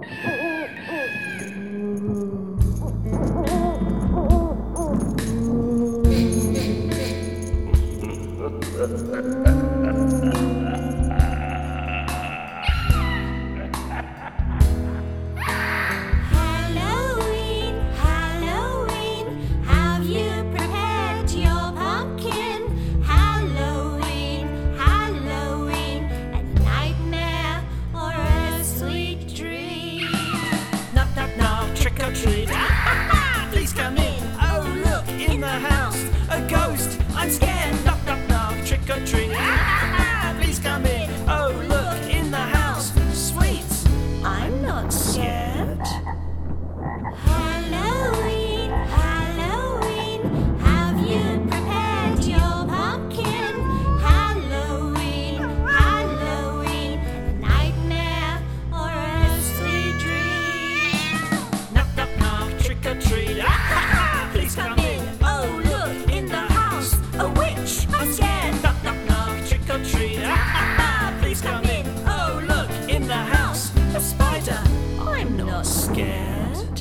Halloween, Halloween, have you prepared your pumpkin? Halloween, Halloween, a nightmare or a sweet dream? Knock, knock, knock, trick or treat. Please come in. Oh, look, in the house, a ghost. I'm scared. Knock, knock, knock, trick or treat. Please come in. Oh, look, in the house, sweet. I'm not scared. Halloween, Halloween, have you prepared your pumpkin? Halloween, Halloween, a nightmare or a sweet dream? Knock, knock, knock, trick or treat. Please come in. Oh, look, in the house, a witch. I'm scared. Knock, knock, knock, trick or treat. Please come in. Oh, look, in the house, a spider. I'm not scared.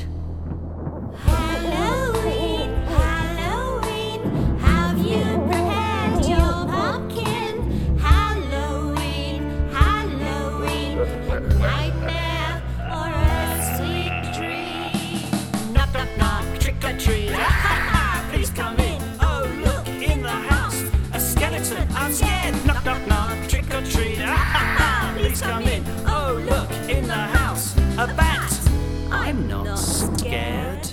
Halloween, Halloween, have you prepared your pumpkin? Halloween, Halloween, a nightmare or a sweet dream? Knock, knock, knock, trick or treat. Please come in. Oh, look, in the house, a skeleton. I'm scared. Knock, knock, knock, trick or treat. Please come in. Oh, look, in the house, a bat. I'm not scared.